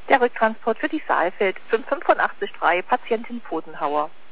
Der Rücktransport für die Saalfeld 5883, Patientin Pfotenhauer.